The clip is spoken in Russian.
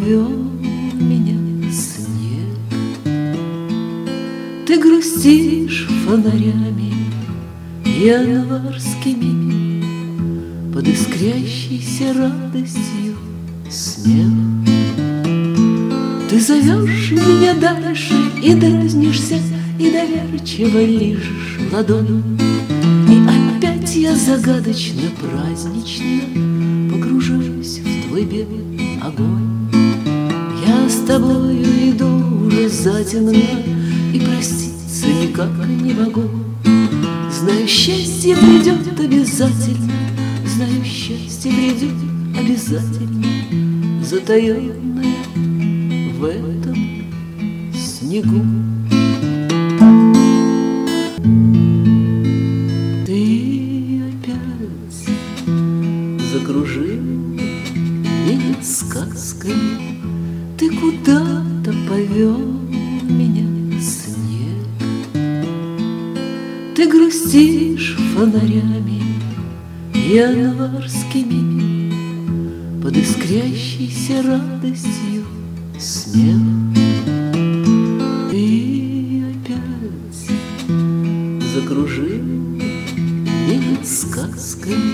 повел меня снег. Ты грустишь фонарями январскими под искрящейся радостью смех. Ты зовешь меня дальше и дразнишься, и доверчиво лижешь ладонь. И опять я загадочно, празднично погружаюсь в твой белый огонь. Я с тобою иду уже затемно и проститься никак не могу. Знаю, счастье придет обязательно, знаю, счастье придет обязательно, затаенное в этом снегу. Ты опять закружил меня сказками, ты куда-то повел меня снег. Ты грустишь фонарями январскими под искрящейся радостью смех. Ты опять закружил меня сказками,